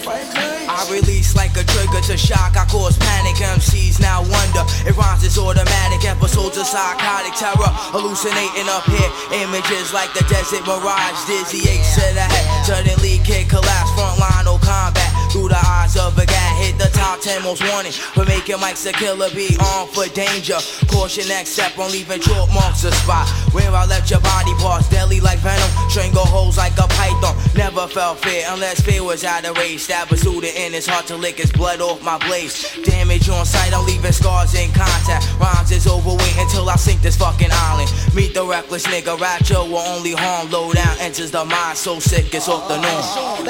I release like a trigger to shock, I cause panic. MCs now wonder, it rhymes is automatic. Episodes of psychotic terror, hallucinating up here. Images like the desert mirage, dizzy aches to the head. Suddenly kid collapse, front line, no combat. Through the eyes of a guy, hit the top 10 most wanted for making mics a killer, be armed for danger. Caution next step on leaving chalk marks a spot where I left your body parts deadly like venom, strangle holes like a python. Never felt fear unless fear was out of range. Stab a student in his heart to lick his blood off my blades. Damage on sight, I'm leaving scars in contact. Rhymes is overweight until I sink this fucking island. Meet the reckless nigga, rapture will only harm. Low down enters the mind, so sick it's off the norm.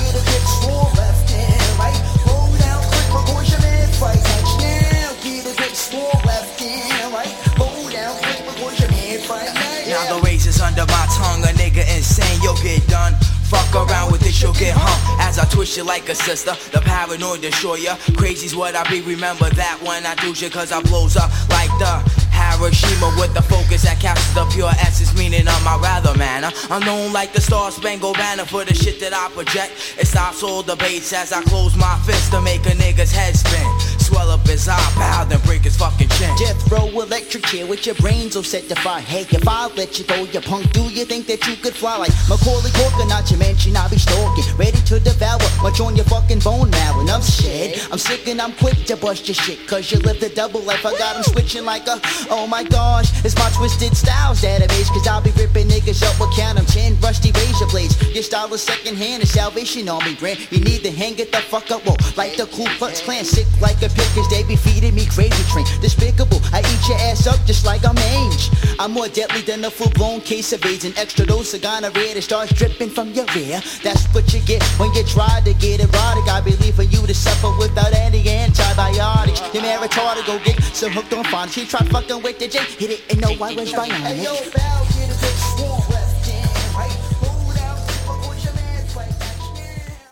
Now the razor's under my tongue, a nigga insane, you'll get done. Fuck around with this, you'll get hung. As I twist you like a sister, the paranoid destroyer. Crazy's what I be, remember that when I do shit, cause I blows up like the Hiroshima with the focus that captures the pure essence, meaning of my rather manner. I'm known like the Star Spangled Banner for the shit that I project. It stops all debates as I close my fist to make a nigga's head spin. Swell up his eyebrow, then break his fucking chin. Death row electric chair with your brains all set to fire. Hey, if I let you go, you punk, do you think that you could fly like Macaulay Culkin? Not to mention I be stalking, ready to devour much on your fucking bone marrow. Enough said, I'm sick and I'm quick to bust your shit, cause you lived a double life. I got 'em switching like a, oh my gosh, it's my twisted styles database, cause I'll be ripping niggas up with count 'em 10 rusty razor blades. Your style is second hand, is Salvation Army brand. You need to hang it the fuck up, whoa, like the Ku Klux Klan. Sick like a pig, cause they be feeding me gravy train. Despicable, I eat your ass up just like I'm mange. I'm more deadly than a full-blown case of AIDS. An extra dose of gonorrhea that starts dripping from your rear. That's what you get when you try to get erotic. I believe for you to suffer without any antibiotics. You're retarded, go get so hooked on phonics. You try fucking with the J, hit it and know I was bionic.